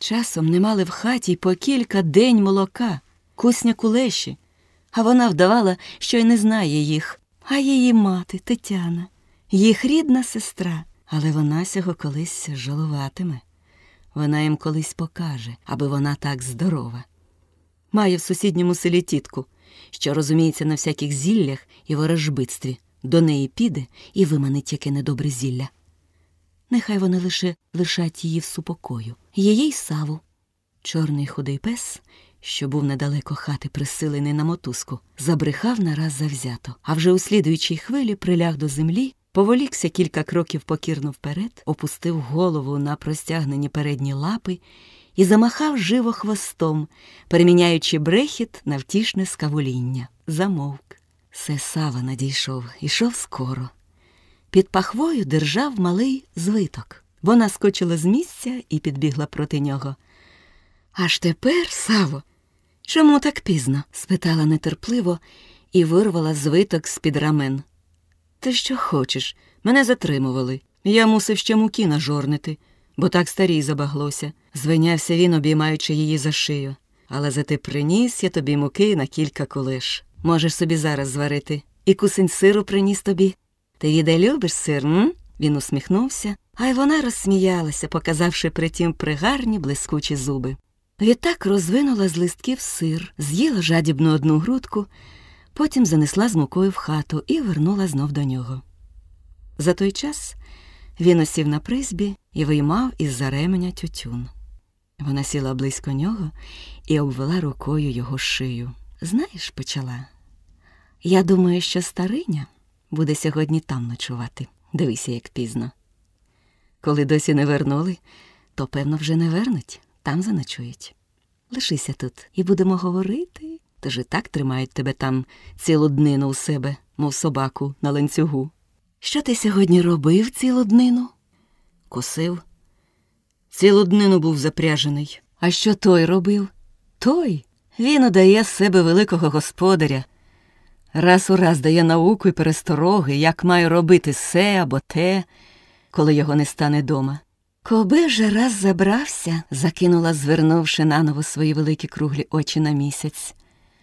Часом не мали в хаті й по кілька день молока, кусня кулеші, а вона вдавала, що й не знає їх. А її мати, Тетяна, їх рідна сестра, але вона сього колись жалуватиме. Вона їм колись покаже, аби вона так здорова. Має в сусідньому селі тітку, що розуміється на всяких зіллях і ворожбитстві. До неї піде і виманить яке недобре зілля. Нехай вони лише лишать її в супокою. Її й Саву. Чорний худий пес, що був недалеко хати присилений на мотузку, забрехав нараз завзято, а вже у слідуючій хвилі приляг до землі, поволікся кілька кроків покірно вперед, опустив голову на простягнені передні лапи і замахав живо хвостом, переміняючи брехіт на втішне скавуління. Замовк. Се Сава надійшов, ішов скоро. Під пахвою держав малий звиток. Вона скочила з місця і підбігла проти нього. «Аж тепер, Саво, чому так пізно?» – спитала нетерпливо і вирвала звиток з-під рамен. «Ти що хочеш? Мене затримували. Я мусив ще муки нажорнити, бо так старій забаглося», – звинявся він, обіймаючи її за шию. «Але зате приніс я тобі муки на кілька кулеш. Можеш собі зараз зварити. І кусень сиру приніс тобі. Ти, віде, любиш сир, м?» Він усміхнувся, а й вона розсміялася, показавши притім пригарні блискучі зуби. Відтак розвинула з листків сир, з'їла жадібно одну грудку, потім занесла з мукою в хату і вернула знов до нього. За той час він осів на призбі і виймав із-за ременя тютюн. Вона сіла близько нього і обвела рукою його шию. «Знаєш, — почала, — я думаю, що стариня буде сьогодні там ночувати. Дивися, як пізно. Коли досі не вернули, то, певно, вже не вернуть, там заночують. Лишися тут і будемо говорити. Тож і так тримають тебе там цілу днину у себе, мов собаку на ланцюгу. Що ти сьогодні робив цілу днину?» «Косив. Цілу днину був запряжений». «А що той робив?» «Той? Він удає з себе великого господаря. Раз у раз дає науку і перестороги, як маю робити се або те, коли його не стане дома». «Коби же раз забрався», – закинула, звернувши наново свої великі круглі очі на місяць.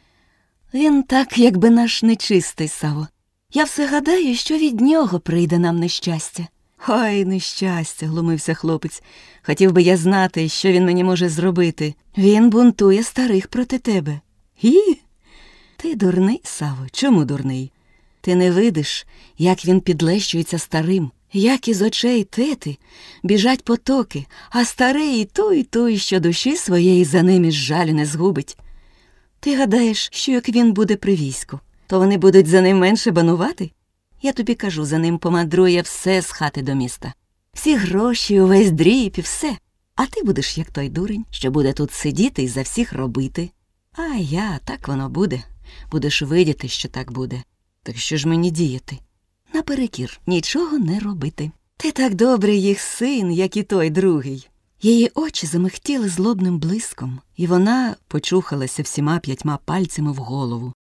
«Він так, якби наш нечистий, Саво. Я все гадаю, що від нього прийде нам нещастя». «Ой, нещастя», – глумився хлопець. «Хотів би я знати, що він мені може зробити. Він бунтує старих проти тебе». «І? Ти дурний, Саво. Чому дурний? Ти не видиш, як він підлещується старим, як із очей тети біжать потоки, а старий і той, що душі своєї за ним із жалю не згубить. Ти гадаєш, що як він буде при війську, то вони будуть за ним менше банувати? Я тобі кажу, за ним помандрує все з хати до міста. Всі гроші, увесь дріб і все. А ти будеш, як той дурень, що буде тут сидіти і за всіх робити. А так воно буде. Будеш видіти, що так буде. Так що ж мені діяти? Наперекір, нічого не робити. Ти так добре їх син, як і той другий». Її очі замихтіли злобним блиском, і вона почухалася всіма 5 пальцями в голову.